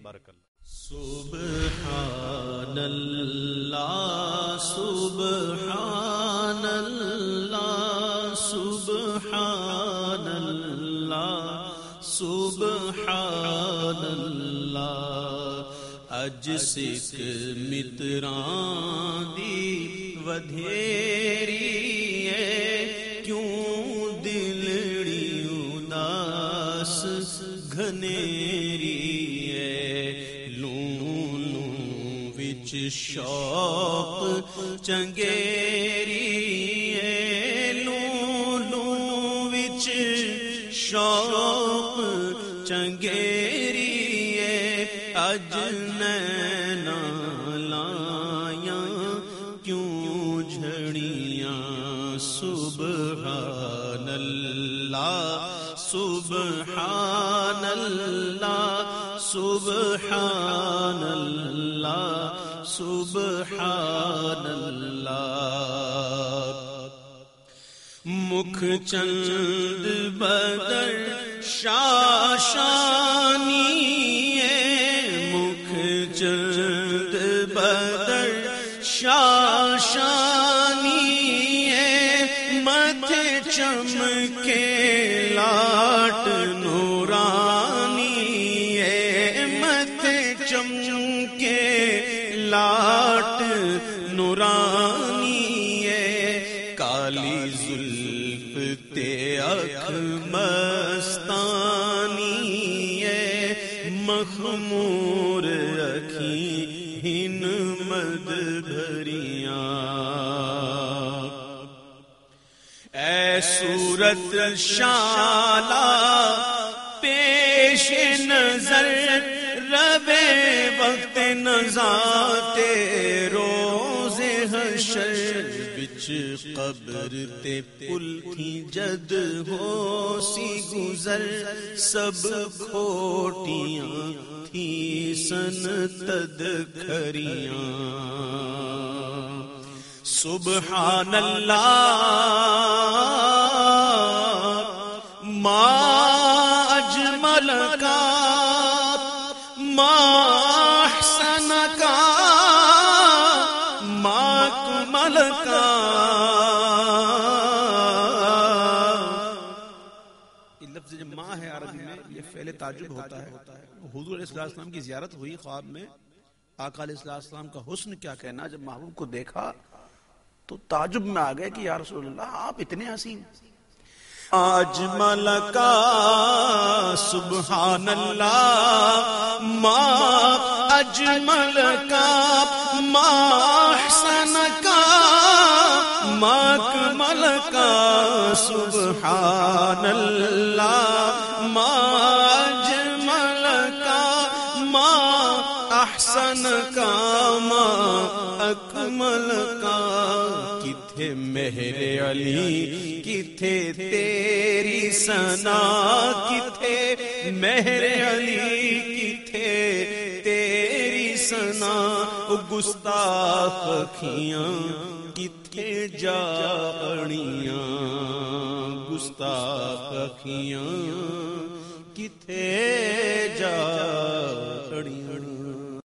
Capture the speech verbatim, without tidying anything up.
بارک اللہ. سبحان اللہ سبحان اللہ سبحان اللہ سبحان اللہ اج سکھ متراں دی ودھیری ہے کیوں دلڑی اداس گھنیری شوق چنگیری ہے لوں لوں وچ شوق چنگیری ہے اج نینا لایاں کیوں جھڑیاں سبحان اللہ سبحان اللہ سبحان اللہ سبحان اللہ مکھ چند بدر شاشانی ہے مکھ چند بدر شاشانی ہے متھے چمکے لاٹ نورانی ہے متھے چمکے لاٹ نورانی ہے کالی زلف تے اکھ مستانی ہے مخمور اکھیں ہن مد بھریاں اے صورت شالا پیش نظر ربے وقت نزاتے روز حشر بچ قبر تے پل کی جد ہو سی گزر سب کھوٹیاں تھی سن تدکھریاں سبحان اللہ ما اجمل کا ما احسن کا ما اکمل کا یہ لفظ جو ما ہے عربی میں یہ فعل تعجب ہوتا ہے. حضور علیہ السلام کی زیارت ہوئی خواب میں آقا علیہ السلام کا حسن کیا کہنا جب محبوب کو دیکھا تو تعجب میں آ گئے کہ یا رسول اللہ آپ اتنے حسین اجمل کا سبحان اللہ ما اجمل کا ما احسن کا ما اکمل کا سبحان اللہ ما اجمل کا ما احسن کا ما اکمل کا کتھے مہر علی کتھے تیری ثنا کتھے مہر علی کتھے تیری ثنا گستاخ اکھیاں کتھے جا اڑیاں گستاخ اکھیاں کتھے جا